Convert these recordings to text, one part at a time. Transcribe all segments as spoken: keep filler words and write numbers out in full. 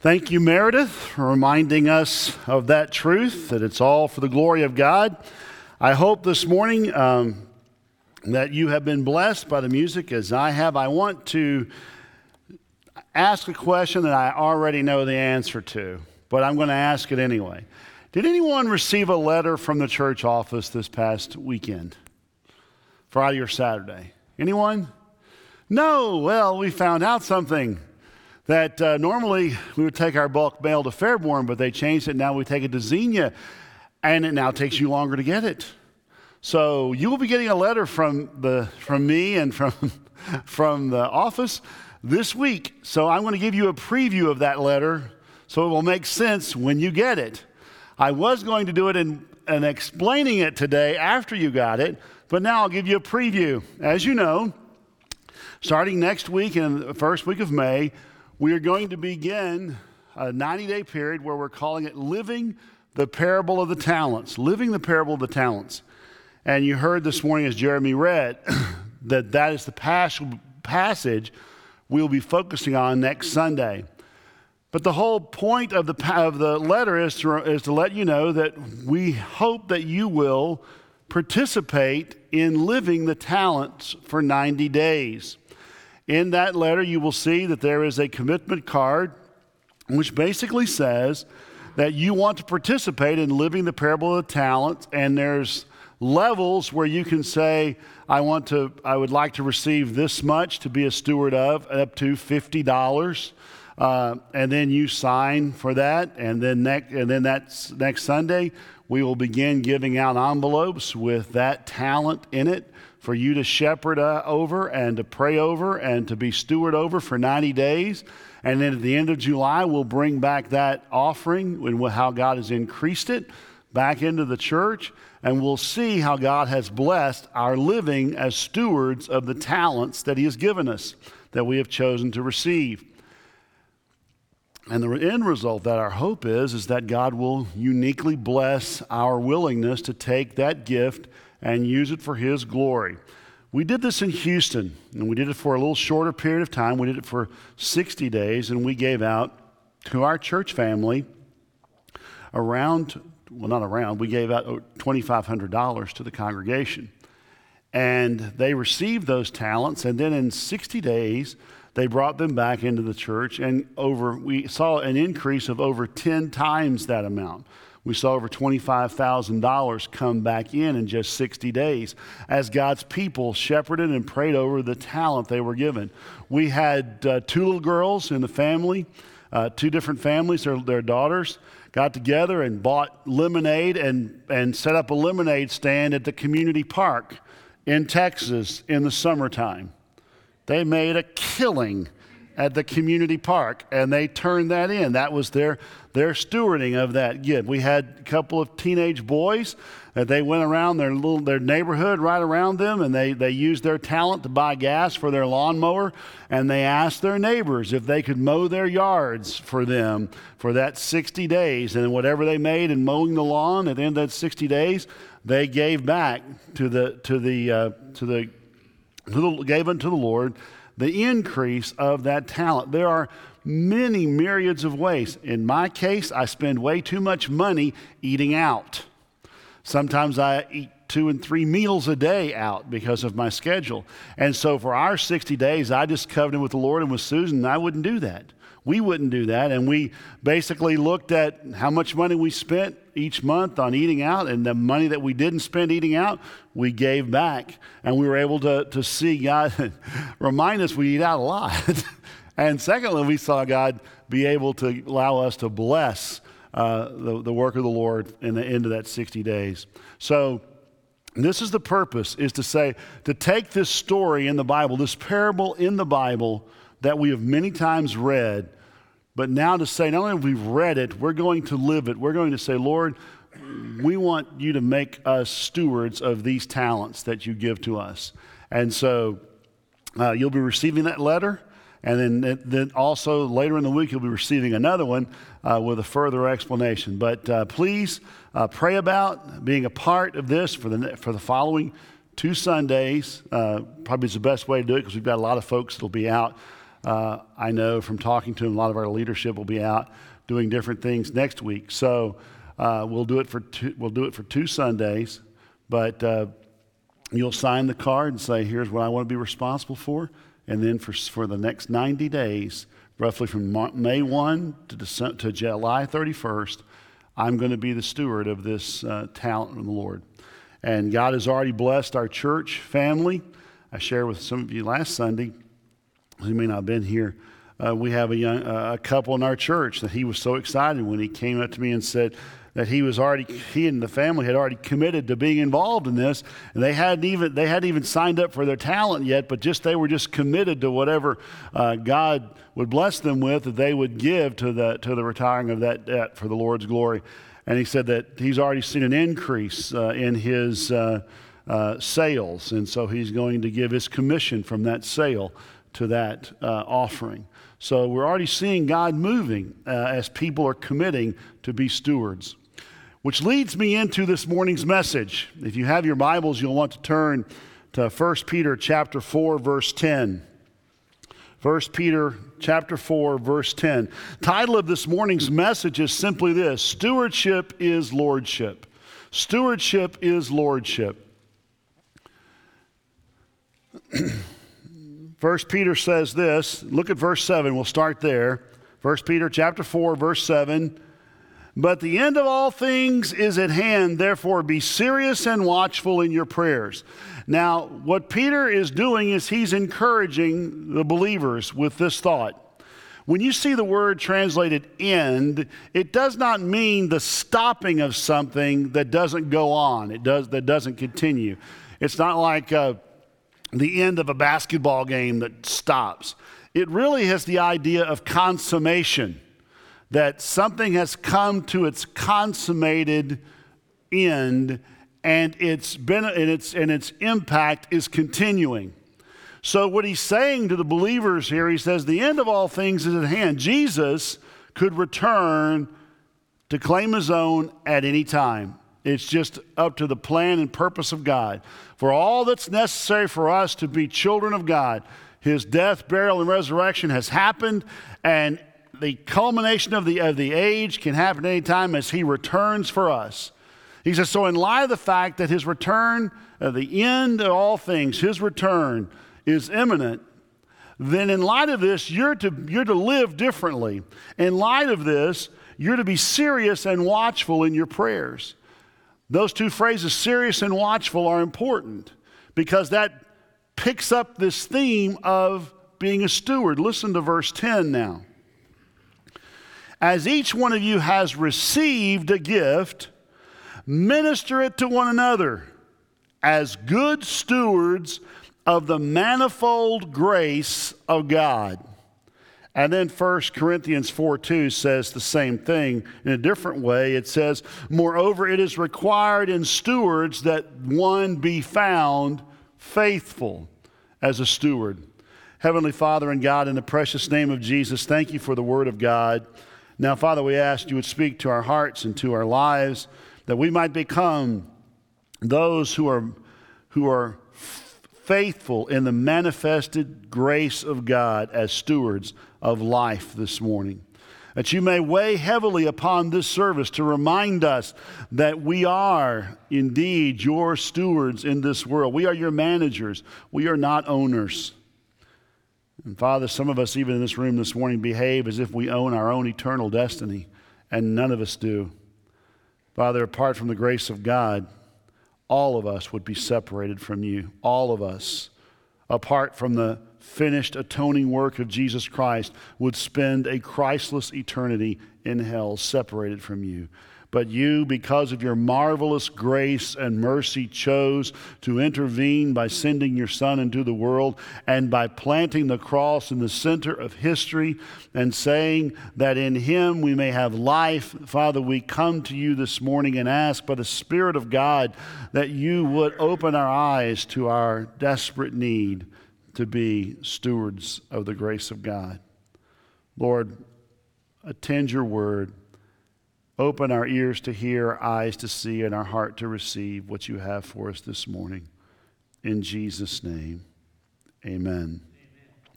Thank you, Meredith, for reminding us of that truth, that it's all for the glory of God. I hope this morning um, that you have been blessed by the music as I have. I want to ask a question that I already know the answer to, but I'm going to ask it anyway. Did anyone receive a letter from the church office this past weekend? Friday or Saturday? Anyone? No. Well, we found out something. That uh, normally we would take our bulk mail to Fairborn, but they changed it. Now we take it to Xenia, and it now takes you longer to get it. So you will be getting a letter from the from me and from from the office this week. So I'm going to give you a preview of that letter, so it will make sense when you get it. I was going to do it in and explaining it today after you got it, but now I'll give you a preview. As you know, starting next week in the first week of May, we are going to begin a ninety-day period where we're calling it Living the Parable of the Talents. Living the Parable of the Talents. And you heard this morning as Jeremy read that that is the pas- passage we'll be focusing on next Sunday. But the whole point of the, of the letter is to, is to let you know that we hope that you will participate in living the talents for ninety days. In that letter, you will see that there is a commitment card which basically says that you want to participate in living the parable of the talents, and there's levels where you can say, I want to, I would like to receive this much to be a steward of, up to fifty dollars. Uh, and then you sign for that, and then next, and then that's next Sunday, we will begin giving out envelopes with that talent in it for you to shepherd uh, over and to pray over and to be steward over for ninety days. And then at the end of July, we'll bring back that offering and how God has increased it back into the church, and we'll see how God has blessed our living as stewards of the talents that He has given us, that we have chosen to receive. And the end result that our hope is, is that God will uniquely bless our willingness to take that gift and use it for His glory. We did this in Houston, and we did it for a little shorter period of time. We did it for sixty days, and we gave out to our church family around, well, not around, we gave out twenty-five hundred dollars to the congregation. And they received those talents, and then in sixty days, they brought them back into the church, and over we saw an increase of over ten times that amount. We saw over twenty-five thousand dollars come back in in just sixty days as God's people shepherded and prayed over the talent they were given. We had uh, two little girls in the family, uh, two different families, their, their daughters, got together and bought lemonade and, and set up a lemonade stand at the community park in Texas in the summertime. They made a killing at the community park, and they turned that in. That was their their stewarding of that gift. We had a couple of teenage boys that they went around their little their neighborhood right around them, and they, they used their talent to buy gas for their lawnmower, and they asked their neighbors if they could mow their yards for them for that sixty days. And whatever they made in mowing the lawn at the end of that sixty days, they gave back to the to the uh, to the gave unto the Lord the increase of that talent. There are many myriads of ways. In my case, I spend way too much money eating out. Sometimes I eat two and three meals a day out because of my schedule. And so for our sixty days, I just covenanted with the Lord and with Susan, and I wouldn't do that. We wouldn't do that. And we basically looked at how much money we spent each month on eating out, and the money that we didn't spend eating out, we gave back. And we were able to, to see God remind us we eat out a lot. And secondly, we saw God be able to allow us to bless uh, the, the work of the Lord in the end of that sixty days. So this is the purpose, is to say, to take this story in the Bible, this parable in the Bible that we have many times read, but now to say, not only have we read it, we're going to live it. We're going to say, Lord, we want you to make us stewards of these talents that you give to us. And so uh, you'll be receiving that letter, and then, then also later in the week you'll be receiving another one uh, with a further explanation. But uh, please uh, pray about being a part of this for the for the following two Sundays. Uh, probably is the best way to do it because we've got a lot of folks that'll be out uh, I know from talking to him, a lot of our leadership will be out doing different things next week. So uh, we'll do it for two, we'll do it for two Sundays, but uh, you'll sign the card and say, here's what I want to be responsible for. And then for, for the next ninety days, roughly from May first to, December, to July thirty-first, I'm going to be the steward of this uh, talent of the Lord. And God has already blessed our church family. I shared with some of you last Sunday, who may not have been here, uh, we have a, young, uh, a couple in our church that he was so excited when he came up to me and said that he was already, he and the family had already committed to being involved in this, and they hadn't even they hadn't even signed up for their talent yet, but just they were just committed to whatever uh, God would bless them with, that they would give to the to the retiring of that debt for the Lord's glory. And he said that he's already seen an increase uh, in his uh, uh, sales, and so he's going to give his commission from that sale to that uh, offering. So we're already seeing God moving uh, as people are committing to be stewards. Which leads me into this morning's message. If you have your Bibles, you'll want to turn to First Peter chapter four, verse ten. First Peter chapter four, verse ten. Title of this morning's message is simply this: Stewardship is Lordship. Stewardship is Lordship. First Peter says this. Look at verse seven. We'll start there. First Peter chapter four, verse seven. But the end of all things is at hand, therefore be serious and watchful in your prayers. Now, what Peter is doing is he's encouraging the believers with this thought. When you see the word translated end, it does not mean the stopping of something that doesn't go on, it does that doesn't continue. It's not like uh, the end of a basketball game that stops. It really has the idea of consummation, that something has come to its consummated end, and its been and its and its impact is continuing. So what he's saying to the believers here, he says, the end of all things is at hand. Jesus could return to claim his own at any time. It's just up to the plan and purpose of God. For all that's necessary for us to be children of God, his death, burial, and resurrection has happened, and the culmination of the, of the age can happen any time as he returns for us. He says, so in light of the fact that his return, uh, the end of all things, his return is imminent, then in light of this, you're to, you're to live differently. In light of this, you're to be serious and watchful in your prayers. Those two phrases, serious and watchful, are important because that picks up this theme of being a steward. Listen to verse ten now. As each one of you has received a gift, minister it to one another as good stewards of the manifold grace of God. And then First Corinthians four two says the same thing in a different way. It says, moreover, it is required in stewards that one be found faithful as a steward. Heavenly Father and God, in the precious name of Jesus, thank you for the word of God. Now, Father, we ask you would speak to our hearts and to our lives, that we might become those who are, who are faithful in the manifested grace of God as stewards of life this morning. That you may weigh heavily upon this service to remind us that we are indeed your stewards in this world. We are your managers. We are not owners. And Father, some of us even in this room this morning behave as if we own our own eternal destiny, and none of us do. Father, apart from the grace of God, all of us would be separated from you. All of us, apart from the finished atoning work of Jesus Christ, would spend a Christless eternity in hell, separated from you. But you, because of your marvelous grace and mercy, chose to intervene by sending your Son into the world and by planting the cross in the center of history and saying that in him we may have life. Father, we come to you this morning and ask by the Spirit of God that you would open our eyes to our desperate need to be stewards of the grace of God. Lord, attend your word. Open our ears to hear, our eyes to see, and our heart to receive what you have for us this morning. In Jesus' name, amen. Amen.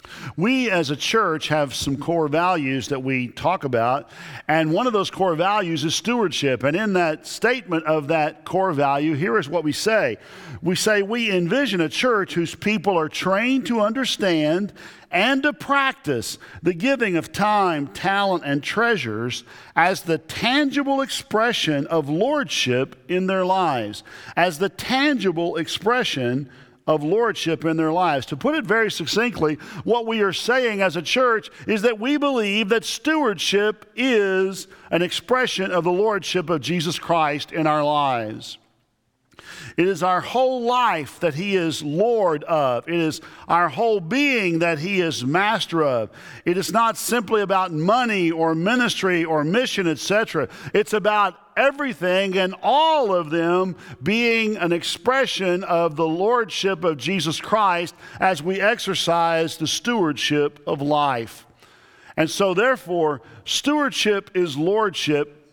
We as a church have some core values that we talk about, and one of those core values is stewardship. And in that statement of that core value, here is what we say. We say we envision a church whose people are trained to understand and to practice the giving of time, talent, and treasures as the tangible expression of lordship in their lives, as the tangible expression of lordship in their lives. To put it very succinctly, what we are saying as a church is that we believe that stewardship is an expression of the lordship of Jesus Christ in our lives. It is our whole life that he is Lord of. It is our whole being that he is master of. It is not simply about money or ministry or mission, et cetera. It's about everything and all of them being an expression of the lordship of Jesus Christ as we exercise the stewardship of life. And so therefore, stewardship is lordship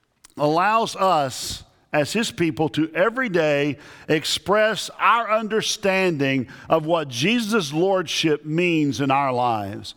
allows us as his people to every day express our understanding of what Jesus' lordship means in our lives.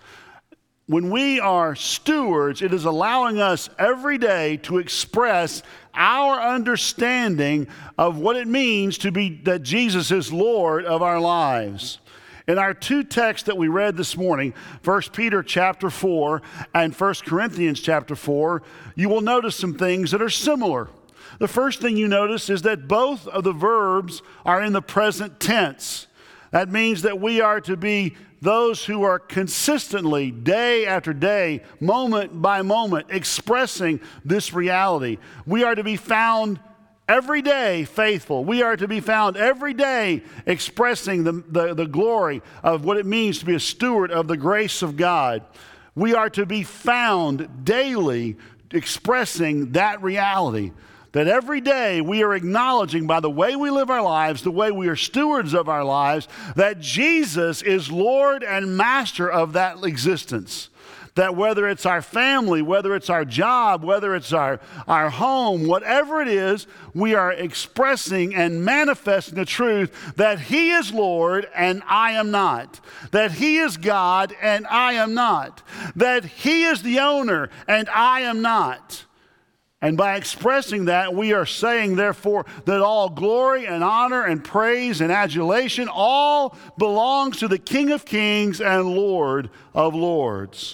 When we are stewards, it is allowing us every day to express our understanding of what it means to be that Jesus is Lord of our lives. In our two texts that we read this morning, First Peter chapter four and First Corinthians chapter four, you will notice some things that are similar. The first thing you notice is that both of the verbs are in the present tense. That means that we are to be those who are consistently, day after day, moment by moment, expressing this reality. We are to be found every day faithful. We are to be found every day expressing the, the, the glory of what it means to be a steward of the grace of God. We are to be found daily expressing that reality. That every day we are acknowledging by the way we live our lives, the way we are stewards of our lives, that Jesus is Lord and Master of that existence. That whether it's our family, whether it's our job, whether it's our, our home, whatever it is, we are expressing and manifesting the truth that he is Lord and I am not. That he is God and I am not. That he is the owner and I am not. And by expressing that, we are saying, therefore, that all glory and honor and praise and adulation all belongs to the King of Kings and Lord of Lords.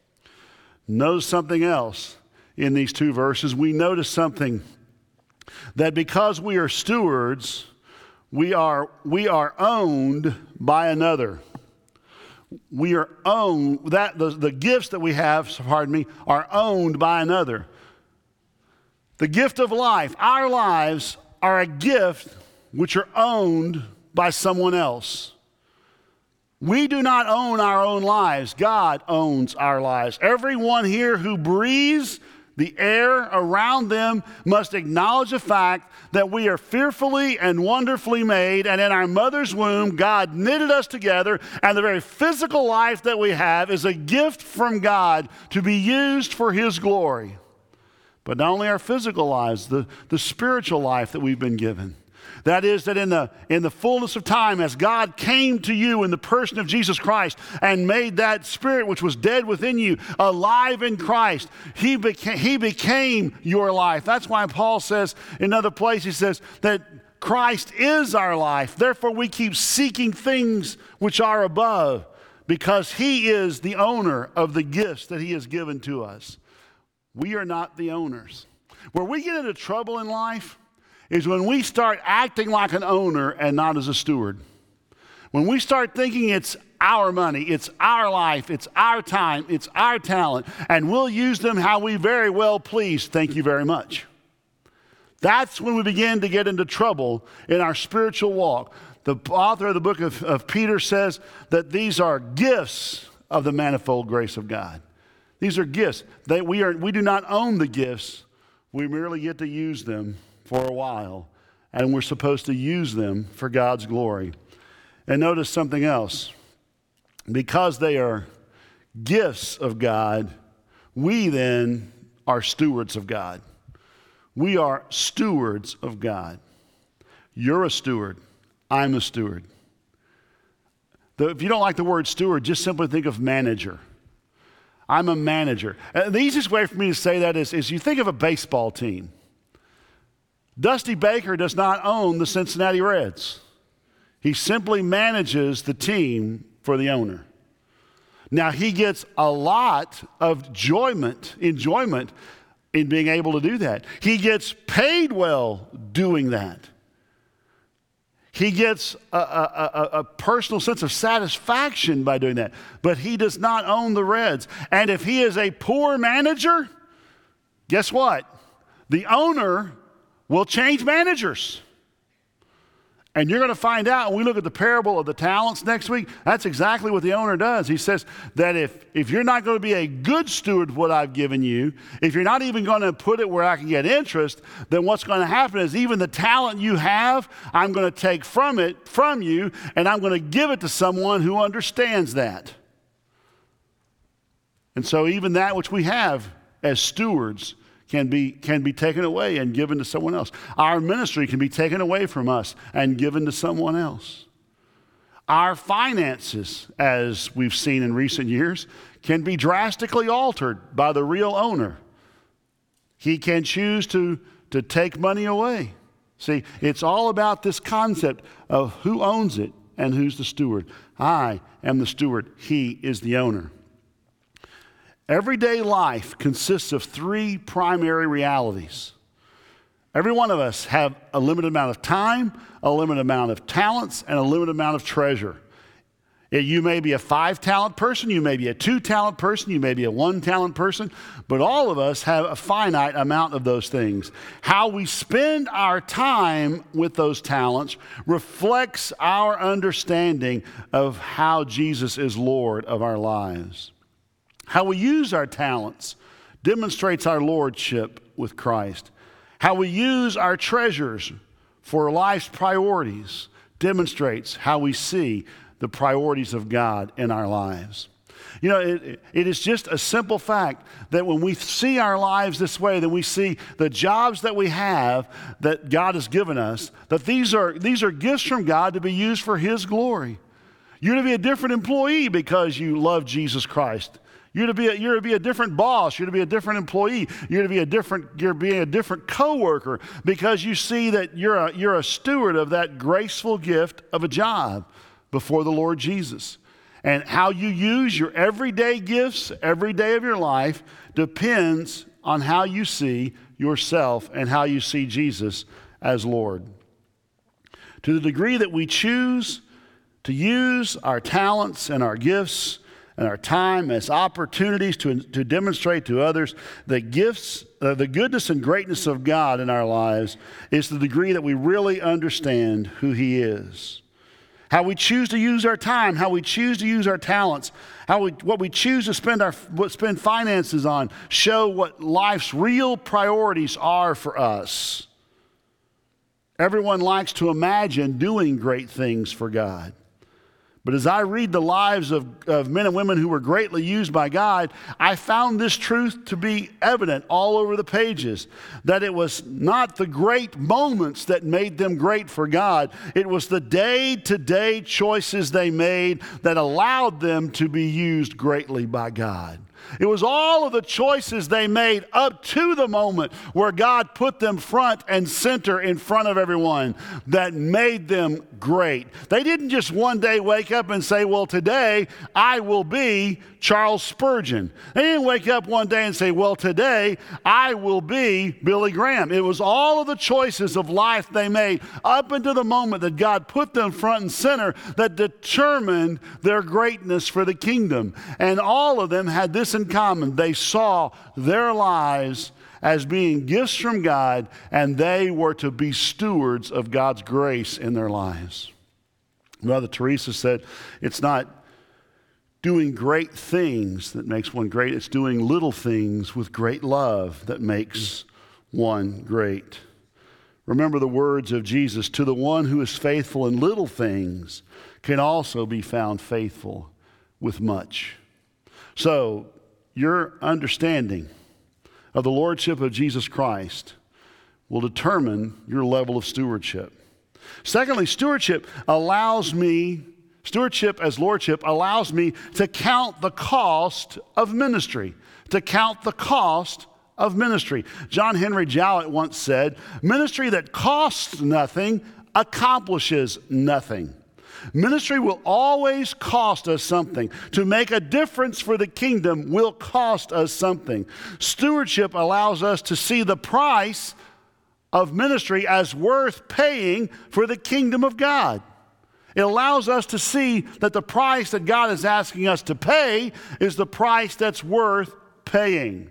Notice something else in these two verses. We notice something that because we are stewards, we are, we are owned by another. We are owned, that the, the gifts that we have, pardon me, are owned by another. The gift of life, our lives are a gift which are owned by someone else. We do not own our own lives. God owns our lives. Everyone here who breathes the air around them must acknowledge the fact that we are fearfully and wonderfully made, and in our mother's womb, God knitted us together, and the very physical life that we have is a gift from God to be used for his glory. But not only our physical lives, the, the spiritual life that we've been given. That is, that in the, in the fullness of time, as God came to you in the person of Jesus Christ and made that spirit which was dead within you alive in Christ, he became, he became your life. That's why Paul says in another place, he says that Christ is our life. Therefore, we keep seeking things which are above because he is the owner of the gifts that he has given to us. We are not the owners. Where we get into trouble in life is when we start acting like an owner and not as a steward. When we start thinking it's our money, it's our life, it's our time, it's our talent, and we'll use them how we very well please, thank you very much. That's when we begin to get into trouble in our spiritual walk. The author of the book of, of Peter says that these are gifts of the manifold grace of God. These are gifts. They, we, are, we do not own the gifts. We merely get to use them for a while, and we're supposed to use them for God's glory. And notice something else. Because they are gifts of God, we then are stewards of God. We are stewards of God. You're a steward. I'm a steward. The, if you don't like the word steward, just simply think of manager. I'm a manager. Uh, the easiest way for me to say that is, is you think of a baseball team. Dusty Baker does not own the Cincinnati Reds. He simply manages the team for the owner. Now, he gets a lot of enjoyment, enjoyment in being able to do that. He gets paid well doing that. He gets a, a, a, a personal sense of satisfaction by doing that. But he does not own the Reds. And if he is a poor manager, guess what? The owner will change managers. And you're going to find out when we look at the parable of the talents next week, that's exactly what the owner does. He says that if, if you're not going to be a good steward of what I've given you, if you're not even going to put it where I can get interest, then what's going to happen is even the talent you have, I'm going to take from it, from you, and I'm going to give it to someone who understands that. And so even that which we have as stewards can be, can be taken away and given to someone else. Our ministry can be taken away from us and given to someone else. Our finances, as we've seen in recent years, can be drastically altered by the real owner. He can choose to, to take money away. See, it's all about this concept of who owns it and who's the steward. I am the steward. He is the owner. Everyday life consists of three primary realities. Every one of us have a limited amount of time, a limited amount of talents, and a limited amount of treasure. You may be a five-talent person, you may be a two-talent person, you may be a one-talent person, but all of us have a finite amount of those things. How we spend our time with those talents reflects our understanding of how Jesus is Lord of our lives. How we use our talents demonstrates our lordship with Christ. How we use our treasures for life's priorities demonstrates how we see the priorities of God in our lives. You know, it, it is just a simple fact that when we see our lives this way, then we see the jobs that we have that God has given us, that these are, these are gifts from God to be used for His glory. You're to be a different employee because you love Jesus Christ. You're to be a, you're to be a different boss. You're to be a different employee. You're to be a different. You're being a different coworker because you see that you're a you're a steward of that graceful gift of a job before the Lord Jesus. And how you use your everyday gifts every day of your life depends on how you see yourself and how you see Jesus as Lord. To the degree that we choose to use our talents and our gifts and our time as opportunities to, to demonstrate to others the gifts, uh, the goodness and greatness of God in our lives is the degree that we really understand who He is. How we choose to use our time, how we choose to use our talents, how we, what we choose to spend our what spend finances on show what life's real priorities are for us. Everyone likes to imagine doing great things for God. But as I read the lives of, of men and women who were greatly used by God, I found this truth to be evident all over the pages, that it was not the great moments that made them great for God. It was the day-to-day choices they made that allowed them to be used greatly by God. It was all of the choices they made up to the moment where God put them front and center in front of everyone that made them great. They didn't just one day wake up and say, well, today I will be Charles Spurgeon. They didn't wake up one day and say, well, today I will be Billy Graham. It was all of the choices of life they made up until the moment that God put them front and center that determined their greatness for the kingdom. And all of them had this in common. They saw their lives as being gifts from God, and they were to be stewards of God's grace in their lives. Mother Teresa said, it's not doing great things that makes one great, it's doing little things with great love that makes one great. Remember the words of Jesus, to the one who is faithful in little things can also be found faithful with much. So, your understanding of the lordship of Jesus Christ will determine your level of stewardship. Secondly, stewardship allows me Stewardship as lordship allows me to count the cost of ministry, to count the cost of ministry. John Henry Jowett once said, "Ministry that costs nothing accomplishes nothing." Ministry will always cost us something. To make a difference for the kingdom will cost us something. Stewardship allows us to see the price of ministry as worth paying for the kingdom of God. It allows us to see that the price that God is asking us to pay is the price that's worth paying.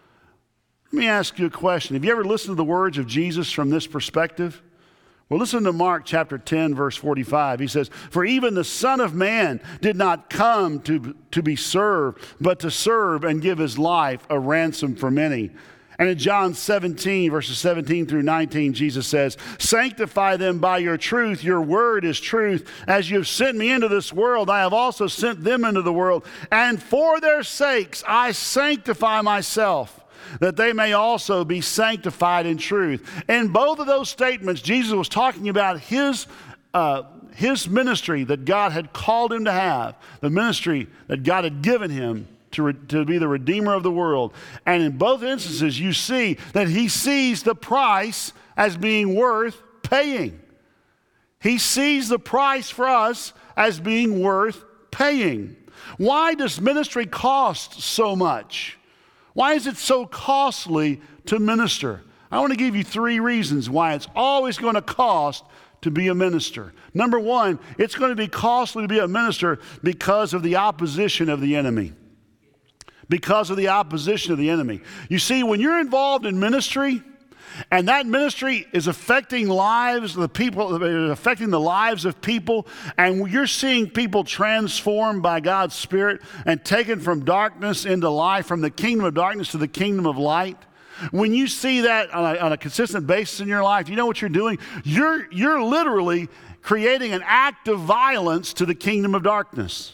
Let me ask you a question. Have you ever listened to the words of Jesus from this perspective? Well, listen to Mark chapter ten, verse forty-five. He says, "For even the Son of Man did not come to, to be served, but to serve and give his life a ransom for many." And in John seventeen, verses seventeen through nineteen, Jesus says, "Sanctify them by your truth. Your word is truth. As you have sent me into this world, I have also sent them into the world. And for their sakes I sanctify myself, that they may also be sanctified in truth." In both of those statements, Jesus was talking about his, uh, his ministry that God had called him to have, the ministry that God had given him to, re- to be the Redeemer of the world. And in both instances, you see that he sees the price as being worth paying. He sees the price for us as being worth paying. Why does ministry cost so much? Why is it so costly to minister? I want to give you three reasons why it's always going to cost to be a minister. Number one, it's going to be costly to be a minister because of the opposition of the enemy. Because of the opposition of the enemy. You see, when you're involved in ministry, and that ministry is affecting lives, the people, affecting the lives of people, and you're seeing people transformed by God's Spirit and taken from darkness into life, from the kingdom of darkness to the kingdom of light. When you see that on a, on a consistent basis in your life, you know what you're doing? You're, you're literally creating an act of violence to the kingdom of darkness.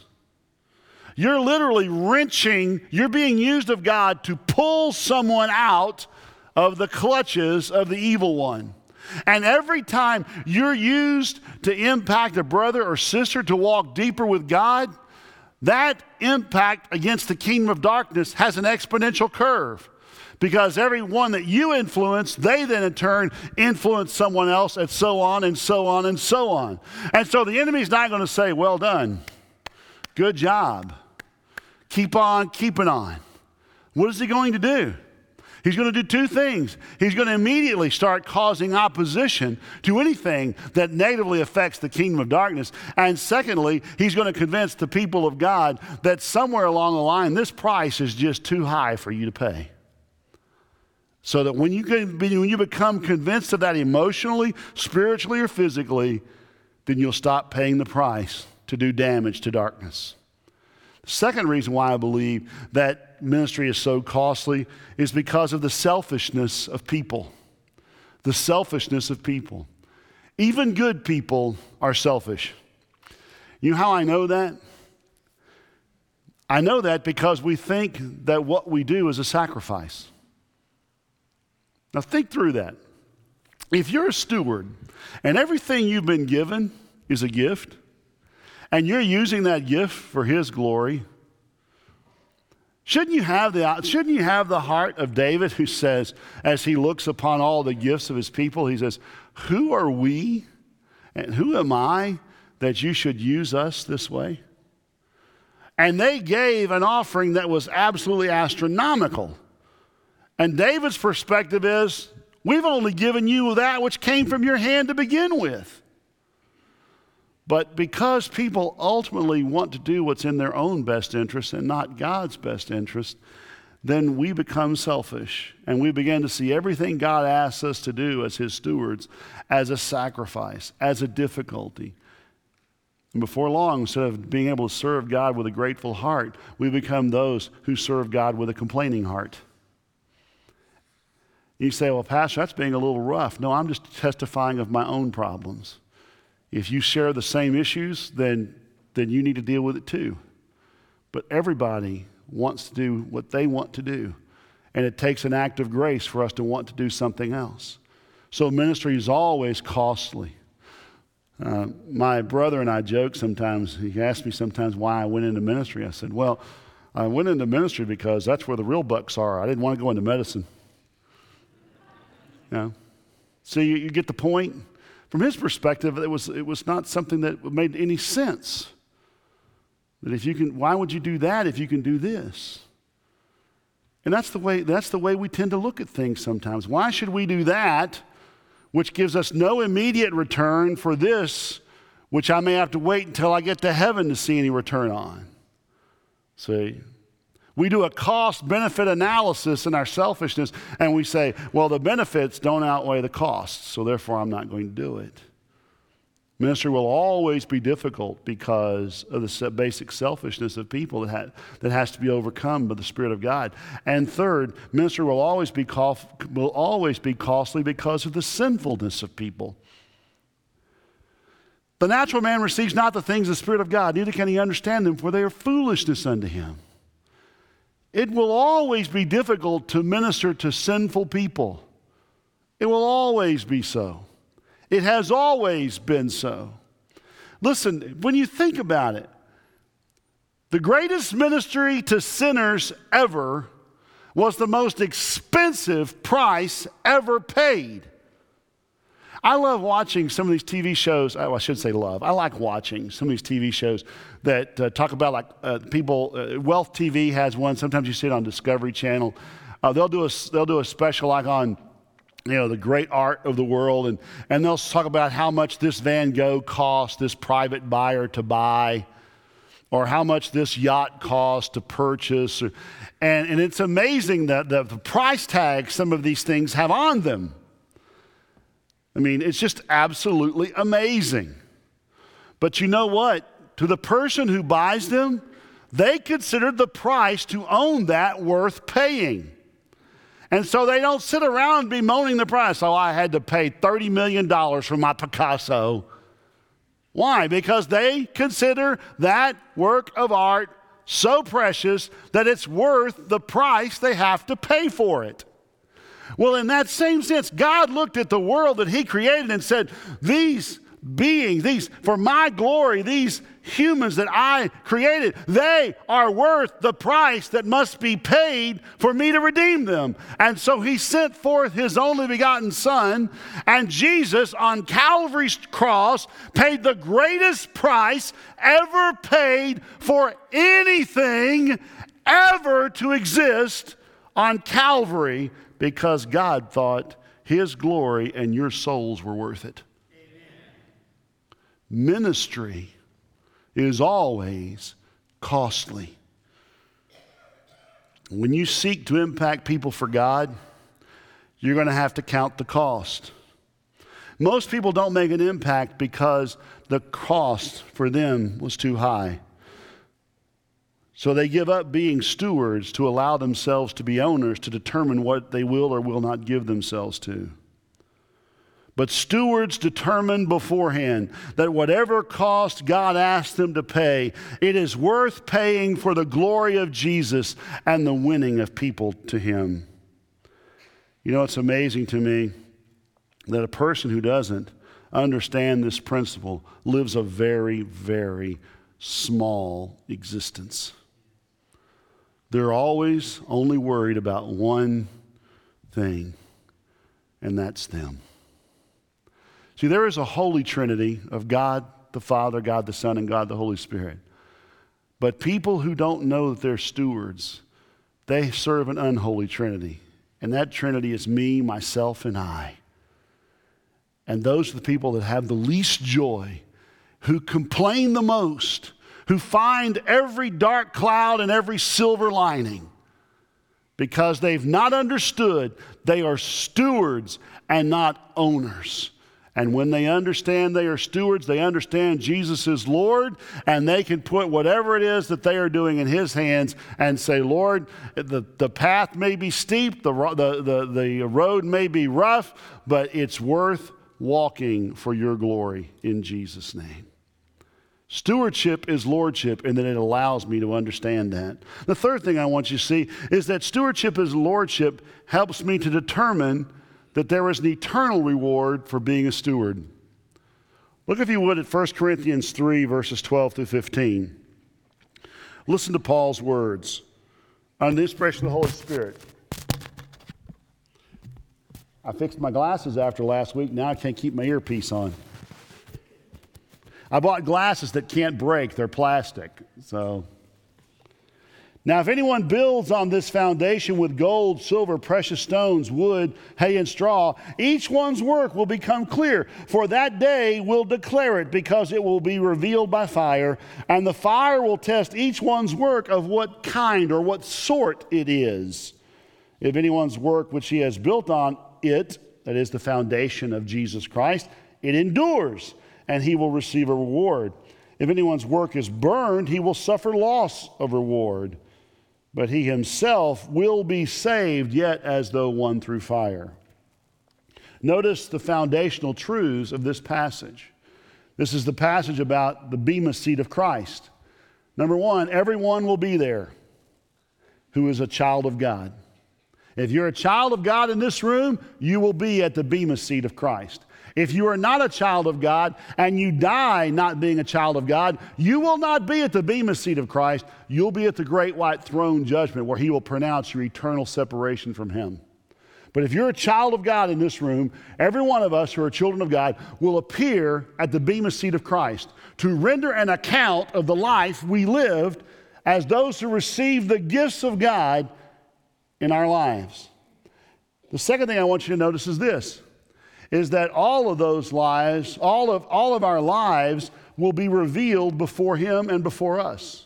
You're literally wrenching, you're being used of God to pull someone out of the clutches of the evil one. And every time you're used to impact a brother or sister to walk deeper with God, that impact against the kingdom of darkness has an exponential curve. Because every one that you influence, they then in turn influence someone else, and so on and so on and so on. And so the enemy's not going to say, "Well done, good job, keep on keeping on." What is he going to do? He's going to do two things. He's going to immediately start causing opposition to anything that negatively affects the kingdom of darkness. And secondly, he's going to convince the people of God that somewhere along the line, this price is just too high for you to pay. So that when you, can, when you become convinced of that emotionally, spiritually, or physically, then you'll stop paying the price to do damage to darkness. The second reason why I believe that ministry is so costly is because of the selfishness of people. The selfishness of people. Even good people are selfish. You know how I know that? I know that because we think that what we do is a sacrifice. Now think through that. If you're a steward and everything you've been given is a gift, and you're using that gift for His glory, shouldn't you have the, shouldn't you have the heart of David, who says, as he looks upon all the gifts of his people, he says, "Who are we and who am I that you should use us this way?" And they gave an offering that was absolutely astronomical. And David's perspective is, we've only given you that which came from your hand to begin with. But because people ultimately want to do what's in their own best interest and not God's best interest, then we become selfish and we begin to see everything God asks us to do as His stewards as a sacrifice, as a difficulty. And before long, instead of being able to serve God with a grateful heart, we become those who serve God with a complaining heart. You say, "Well, Pastor, that's being a little rough." No, I'm just testifying of my own problems. If you share the same issues, then, then you need to deal with it too. But everybody wants to do what they want to do. And it takes an act of grace for us to want to do something else. So ministry is always costly. Uh, my brother and I joke sometimes. He asks me sometimes why I went into ministry. I said, well, I went into ministry because that's where the real bucks are. I didn't want to go into medicine. You know? So you, you get the point? From his perspective, it was, it was not something that made any sense. That if you can, why would you do that if you can do this? And that's the way, that's the way we tend to look at things sometimes. Why should we do that, which gives us no immediate return, for this, which I may have to wait until I get to heaven to see any return on? See? We do a cost-benefit analysis in our selfishness, and we say, well, the benefits don't outweigh the costs, so therefore I'm not going to do it. Ministry will always be difficult because of the basic selfishness of people that, ha- that has to be overcome by the Spirit of God. And third, ministry will always be co- will always be costly because of the sinfulness of people. The natural man receives not the things of the Spirit of God, neither can he understand them, for they are foolishness unto him. It will always be difficult to minister to sinful people. It will always be so. It has always been so. Listen, when you think about it, the greatest ministry to sinners ever was the most expensive price ever paid. I love watching some of these T V shows. Oh, I should say love. I like watching some of these T V shows that uh, talk about like uh, people. Uh, Wealth T V has one. Sometimes you see it on Discovery Channel. Uh, they'll do a they'll do a special like on, you know, the great art of the world, and and they'll talk about how much this Van Gogh cost this private buyer to buy, or how much this yacht cost to purchase, or, and and it's amazing that the, the price tag some of these things have on them. I mean, it's just absolutely amazing. But you know what? To the person who buys them, they consider the price to own that worth paying. And so they don't sit around bemoaning the price. Oh, I had to pay thirty million dollars for my Picasso. Why? Because they consider that work of art so precious that it's worth the price they have to pay for it. Well, in that same sense, God looked at the world that he created and said, these beings, these, for my glory, these humans that I created, they are worth the price that must be paid for me to redeem them. And so he sent forth his only begotten Son, and Jesus on Calvary's cross paid the greatest price ever paid for anything ever to exist on Calvary, because God thought his glory and your souls were worth it. Amen. Ministry is always costly. When you seek to impact people for God, you're going to have to count the cost. Most people don't make an impact because the cost for them was too high. So they give up being stewards to allow themselves to be owners to determine what they will or will not give themselves to. But stewards determine beforehand that whatever cost God asks them to pay, it is worth paying for the glory of Jesus and the winning of people to him. You know, it's amazing to me that a person who doesn't understand this principle lives a very, very small existence. They're always only worried about one thing, and that's them. See, there is a holy trinity of God the Father, God the Son, and God the Holy Spirit. But people who don't know that they're stewards, they serve an unholy trinity. And that trinity is me, myself, and I. And those are the people that have the least joy, who complain the most, who find every dark cloud and every silver lining, because they've not understood they are stewards and not owners. And when they understand they are stewards, they understand Jesus is Lord, and they can put whatever it is that they are doing in his hands and say, Lord, the, the path may be steep, the, the, the, the road may be rough, but it's worth walking for your glory in Jesus' name. Stewardship is lordship, and that it allows me to understand that. The third thing I want you to see is that stewardship as lordship helps me to determine that there is an eternal reward for being a steward. Look, if you would, at First Corinthians three, verses twelve through fifteen. Listen to Paul's words under the inspiration of the Holy Spirit. I fixed my glasses after last week. Now I can't keep my earpiece on. I bought glasses that can't break. They're plastic. So, now if anyone builds on this foundation with gold, silver, precious stones, wood, hay, and straw, each one's work will become clear, for that day will declare it, because it will be revealed by fire, and the fire will test each one's work of what kind or what sort it is. If anyone's work which he has built on it, that is the foundation of Jesus Christ, it endures, and he will receive a reward. If anyone's work is burned, he will suffer loss of reward, but he himself will be saved, yet as though won through fire. Notice the foundational truths of this passage. This is the passage about the bema seat of Christ. Number one, everyone will be there who is a child of God. If you're a child of God in this room, you will be at the bema seat of Christ. If you are not a child of God and you die not being a child of God, you will not be at the bema seat of Christ. You'll be at the great white throne judgment, where he will pronounce your eternal separation from him. But if you're a child of God in this room, every one of us who are children of God will appear at the bema seat of Christ to render an account of the life we lived as those who received the gifts of God in our lives. The second thing I want you to notice is this, is that all of those lives, all of, all of our lives will be revealed before him and before us.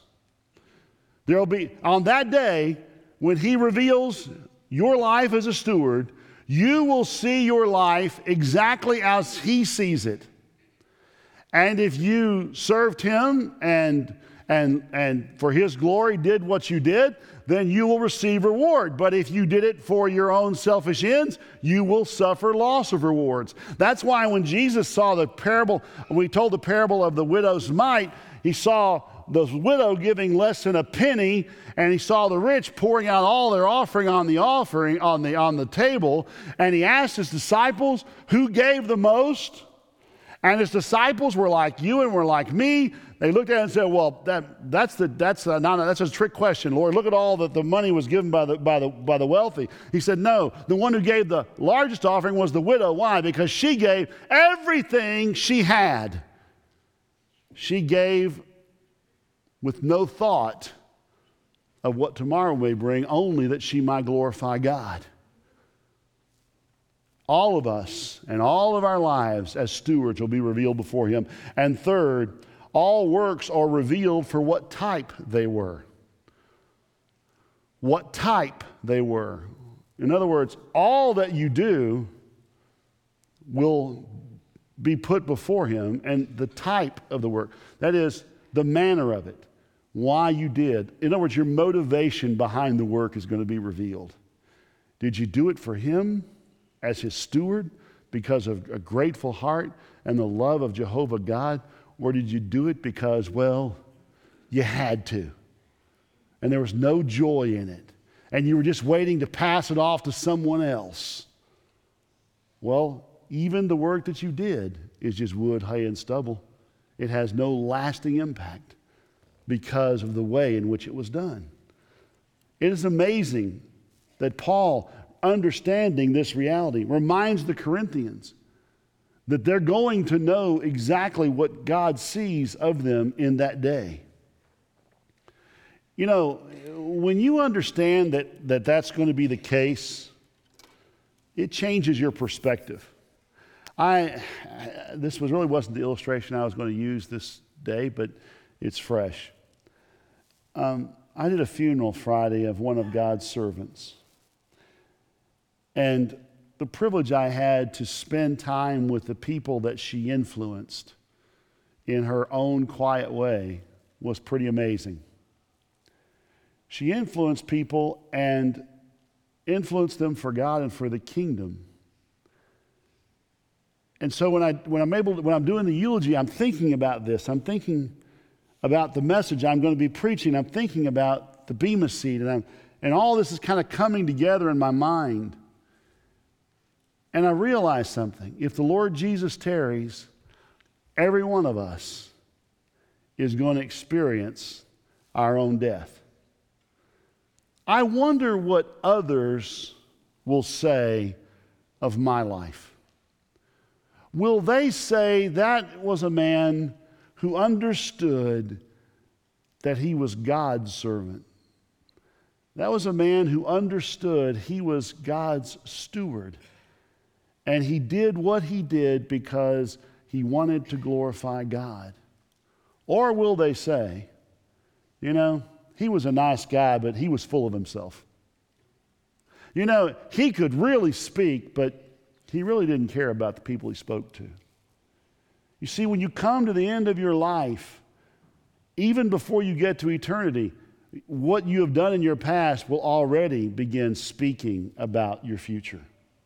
There will be, on that day, when he reveals your life as a steward, you will see your life exactly as he sees it. And if you served him and, and, and for his glory did what you did, then you will receive reward. But if you did it for your own selfish ends, you will suffer loss of rewards. That's why when Jesus saw the parable, when he told the parable of the widow's mite, he saw the widow giving less than a penny, and he saw the rich pouring out all their offering on the offering on the on the table, and he asked his disciples who gave the most. And his disciples were like you and were like me. They looked at it and said, well, that, that's, the, that's, a, not a, that's a trick question, Lord. Look at all that the money was given by the, by, the, by the wealthy. He said, no, the one who gave the largest offering was the widow. Why? Because she gave everything she had. She gave with no thought of what tomorrow may bring, only that she might glorify God. All of us and all of our lives as stewards will be revealed before him. And third, all works are revealed for what type they were. What type they were. In other words, all that you do will be put before him, and the type of the work. That is, the manner of it. Why you did. In other words, your motivation behind the work is going to be revealed. Did you do it for him as his steward because of a grateful heart and the love of Jehovah God? Or did you do it because, well, you had to, and there was no joy in it, and you were just waiting to pass it off to someone else? Well, even the work that you did is just wood, hay, and stubble. It has no lasting impact because of the way in which it was done. It is amazing that Paul, understanding this reality, reminds the Corinthians that they're going to know exactly what God sees of them in that day. You know, when you understand that, that that's going to be the case, it changes your perspective. I, this was really wasn't the illustration I was going to use this day, but it's fresh. Um, I did a funeral Friday of one of God's servants. And the privilege I had to spend time with the people that she influenced in her own quiet way was pretty amazing. She influenced people and influenced them for God and for the kingdom. And so when I when I'm able to, when I'm doing the eulogy, I'm thinking about this. I'm thinking about the message I'm going to be preaching. I'm thinking about the bema seat, and I'm, and all this is kind of coming together in my mind. And I realized something. If the Lord Jesus tarries, every one of us is going to experience our own death. I wonder what others will say of my life. Will they say that was a man who understood that he was God's servant? That was a man who understood he was God's steward. And he did what he did because he wanted to glorify God. Or will they say, you know, he was a nice guy, but he was full of himself. You know, he could really speak, but he really didn't care about the people he spoke to. You see, when you come to the end of your life, even before you get to eternity, what you have done in your past will already begin speaking about your future.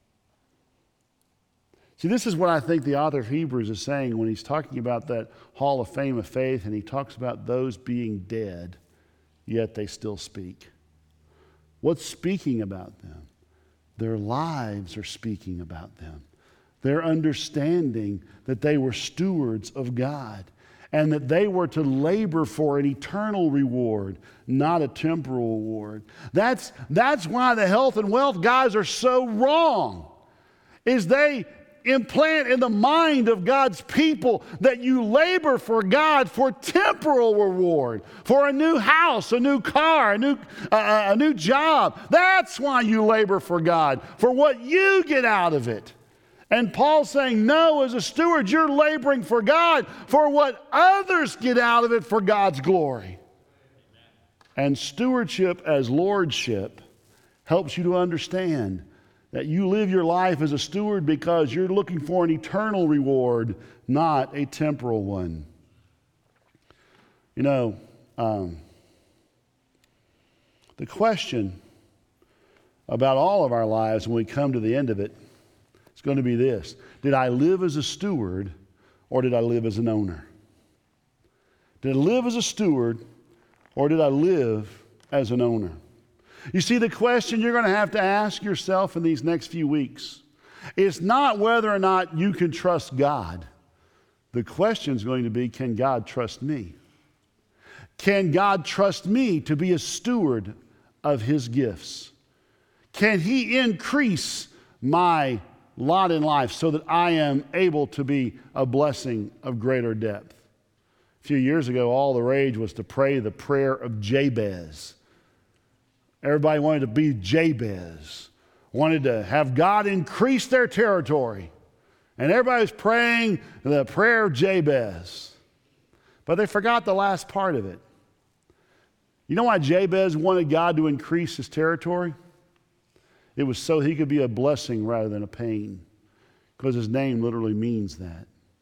See, this is what I think the author of Hebrews is saying when he's talking about that hall of fame of faith, and he talks about those being dead, yet they still speak. What's speaking about them? Their lives are speaking about them. Their understanding that they were stewards of God and that they were to labor for an eternal reward, not a temporal reward. That's, that's why the health and wealth guys are so wrong, is they implant in the mind of God's people that you labor for God for temporal reward, for a new house, a new car, a new, uh, a new job. That's why you labor for God, for what you get out of it. And Paul's saying, no, as a steward, you're laboring for God for what others get out of it for God's glory. And stewardship as lordship helps you to understand that you live your life as a steward because you're looking for an eternal reward, not a temporal one. You know, um, the question about all of our lives when we come to the end of it is going to be this: did I live as a steward or did I live as an owner? Did I live as a steward or did I live as an owner? You see, the question you're going to have to ask yourself in these next few weeks is not whether or not you can trust God. The question is going to be, can God trust me? Can God trust me to be a steward of His gifts? Can He increase my lot in life so that I am able to be a blessing of greater depth? A few years ago, all the rage was to pray the prayer of Jabez. Everybody wanted to be Jabez, wanted to have God increase their territory. And everybody was praying the prayer of Jabez. But they forgot the last part of it. You know why Jabez wanted God to increase his territory? It was so he could be a blessing rather than a pain, because his name literally means that.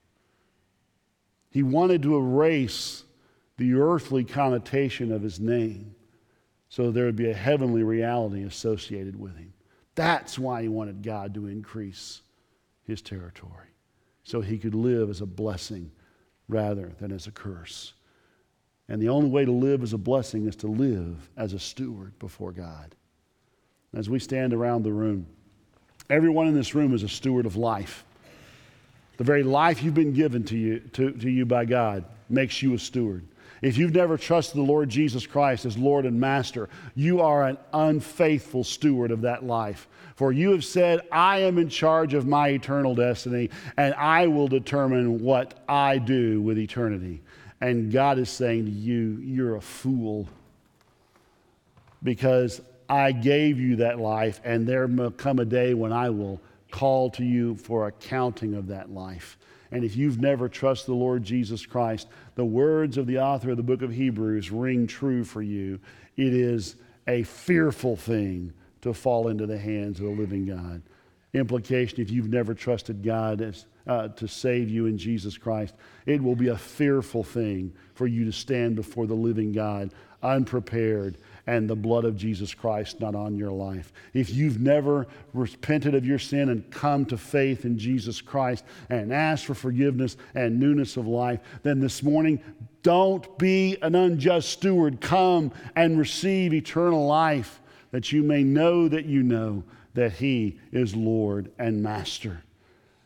He wanted to erase the earthly connotation of his name, so there would be a heavenly reality associated with him. That's why he wanted God to increase his territory, so he could live as a blessing rather than as a curse. And the only way to live as a blessing is to live as a steward before God. As we stand around the room, everyone in this room is a steward of life. The very life you've been given to you, to, to you by God makes you a steward. If you've never trusted the Lord Jesus Christ as Lord and Master, you are an unfaithful steward of that life. For you have said, I am in charge of my eternal destiny, and I will determine what I do with eternity. And God is saying to you, you're a fool, because I gave you that life, and there will come a day when I will call to you for accounting of that life. And if you've never trusted the Lord Jesus Christ, the words of the author of the book of Hebrews ring true for you. It is a fearful thing to fall into the hands of the living God. Implication, if you've never trusted God as, uh, to save you in Jesus Christ, it will be a fearful thing for you to stand before the living God unprepared and the blood of Jesus Christ not on your life. If you've never repented of your sin and come to faith in Jesus Christ and asked for forgiveness and newness of life, then this morning, don't be an unjust steward. Come and receive eternal life, that you may know that you know that He is Lord and Master.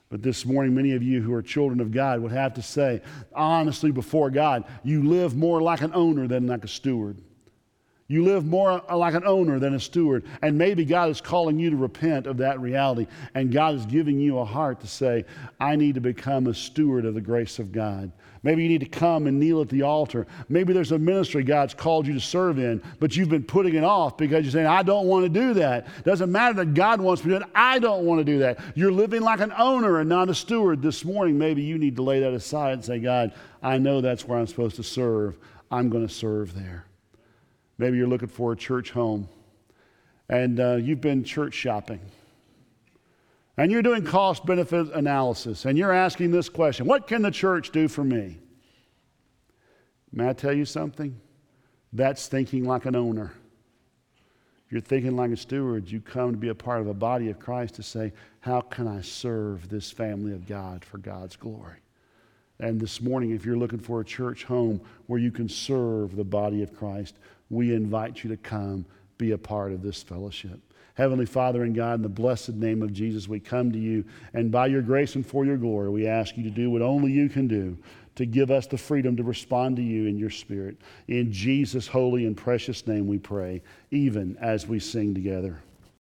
But this morning, many of you who are children of God would have to say, honestly before God, you live more like an owner than like a steward. You live more like an owner than a steward. And maybe God is calling you to repent of that reality. And God is giving you a heart to say, I need to become a steward of the grace of God. Maybe you need to come and kneel at the altar. Maybe there's a ministry God's called you to serve in, but you've been putting it off because you're saying, I don't want to do that. Doesn't matter that God wants me to do it. I don't want to do that. You're living like an owner and not a steward. This morning, maybe you need to lay that aside and say, God, I know that's where I'm supposed to serve. I'm going to serve there. Maybe you're looking for a church home, and uh, you've been church shopping. And you're doing cost-benefit analysis, and you're asking this question, what can the church do for me? May I tell you something? That's thinking like an owner. You're thinking like a steward. You come to be a part of a body of Christ to say, how can I serve this family of God for God's glory? And this morning, if you're looking for a church home where you can serve the body of Christ, we invite you to come be a part of this fellowship. Heavenly Father and God, in the blessed name of Jesus, we come to you, and by your grace and for your glory, we ask you to do what only you can do, to give us the freedom to respond to you in your Spirit. In Jesus' holy and precious name we pray, even as we sing together.